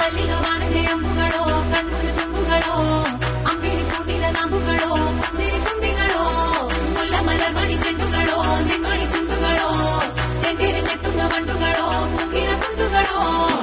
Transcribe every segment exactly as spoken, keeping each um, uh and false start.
ಮಲ್ಲಿಗೆ ವಾಣಕ್ಕೆ ಅಂಬುಗಳೋ ಕಣ್ಣುಗೆ ತುಂಬುಗಳೋ ಅಂಬಿಳಿ ಕೂದಿನ ನಾಮುಗಳೋ ಸಿರಿ ತುಂಬಿಗಳೋ ಮುಲ್ಲ ಮಲರ್ ಮಣಿ ಚೆಂಡುಗಳೋ ನಿನ್ಮಣಿ ಚುಂಡುಗಳೋ ತೆಂದಿರಿ ನೆತ್ತುಂಗ ಮಂಡುಗಳೋ ಮುಗಿನ ತುಂಡುಗಳೋ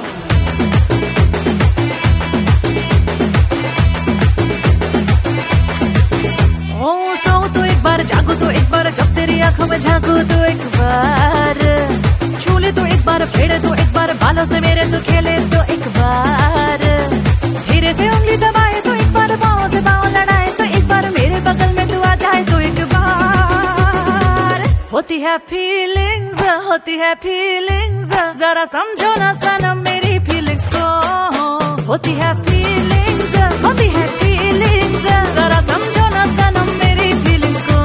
ओ सो तो एक बार जागो तो एक बार जब तेरी आंखों में झांको तो एक बार छू ले तो एक बार छेड़े तो एक बार बालों से मेरे तो खेले तो एक बार धीरे से उंगली दबाए तो एक बार पाँव से पाँव लड़ाए तो एक बार मेरे बगल में तू आ जाए तो एक बार होती है फीलिंग्स होती है फीलिंग्स जरा समझो ना सनम मेरी फीलिंग्स को होती है फीलिंग्स होती है फीलिंग्स जरा समझो ना सनम मेरी फीलिंग्स को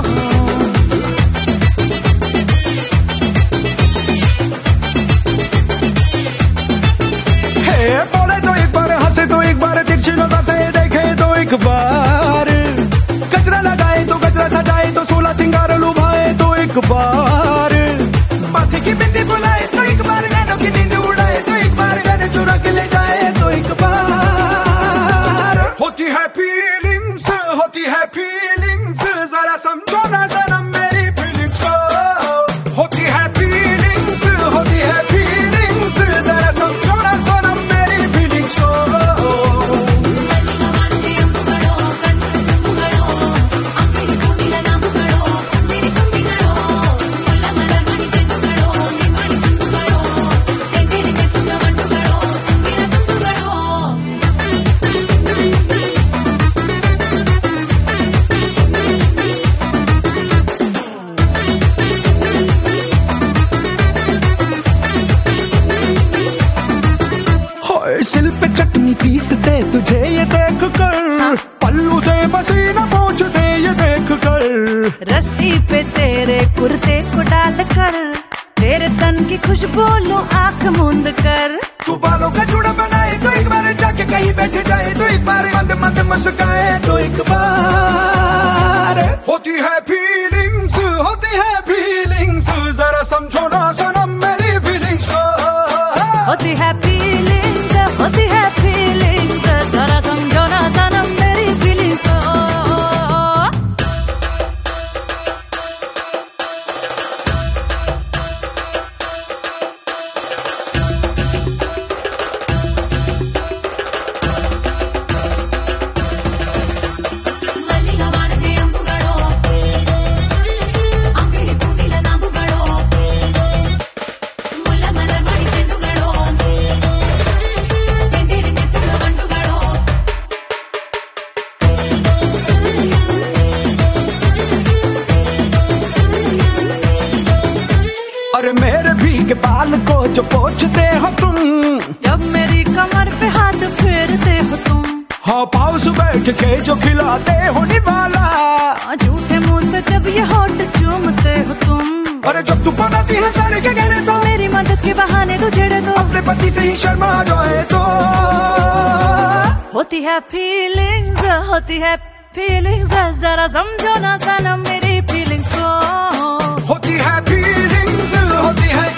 हे बोले तो एक बार हंसे तो एक बार तिरछी नजर से देखे तो एक बार गजरा लगाए तो गजरा सजाए तो सोलह सिंगार लुभाए तो एक बार माथे की बिंदी बुलाए तो एक बार नैनों की नींद उड़ाए तो एक बार जाने चुरा के ले जाए तो एक बार होती है फीलिंग्स होती है फीलिंग्स जरा समझो ना सनम मेरी फीलिंग्स को होती है फीलिंग्स होती है फीलिंग्स जरा समझो ना सनम मेरी फीलिंग्स को ಮಲ್ಲಿಗೆ ವಾಣಕ್ಕೆ ಅಂಬುಗಳೋ ಕಣ್ಣುಗೆ ತುಂಬುಗಳೋ ಅಂಬಿಳಿ ಕೂದಿನ ನಾಮುಗಳೋ ಸಿರಿ ತುಂಬಿಗಳೋ ಮುಲ್ಲ ಮಲರ್ ಮಣಿ ಚೆಂಡುಗಳೋ ನಿನ್ಮಣಿ ಚುಂಡುಗಳೋ ತೆಂದಿರಿ ನೆತ್ತುಂಗ ಮಂಡುಗಳೋ ಮುಗಿನ ತುಂಡುಗಳೋ हाय सिल पे चटनी पीसते तुझे ये देख कर पल्लू से पसीना पोंछते ये देख कर रस्सी पे तेरे कुर्ते को डाल कर तेरे तन की खुशबू लो आंख मूंद कर तू बालों का जुड़ा बनाए तो एक बार जाके कहीं बैठ जाए तो एक बार मंद मंद मुस्काए तो एक बार होती है फीलिंग्स होती है फीलिंग्स जरा समझो ना सनम मेरी फीलिंग्स होती है फीलिंग्स होती है फीलिंग्स जरा समझो ना सनम मेरी फीलिंग्स को ಮಲ್ಲಿಗೆ ವಾಣಕ್ಕೆ ಅಂಬುಗಳೋ ಅಂಬಿಳಿ ಕೂದಿನ ನಾಮುಗಳೋ ಮುಲ್ಲ ಮಲರ್ ಮಣಿ ಚೆಂಡುಗಳೋ ತೆಂದಿರಿ ನೆತ್ತುಂಗ ಮಂಡುಗಳೋ अरे मेरे भीगे बाल को जो पोंछते हो तुम जब मेरी कमर पे हाथ फेरते हो तुम हाँ पाँव से बैठ के जो खिलाते हो निवाला झूठे मुंह से जब ये होठ चूमते हो तुम अरे जब तू बनाती है साड़ी के गहने तो मेरी मदद के बहाने तू छेड़े तो अपने पति से ही शर्मा जाए तो होती है फीलिंग्स होती है फीलिंग्स जरा समझो ना सनम मेरी फीलिंग्स को होती है फीलिंग्स होती है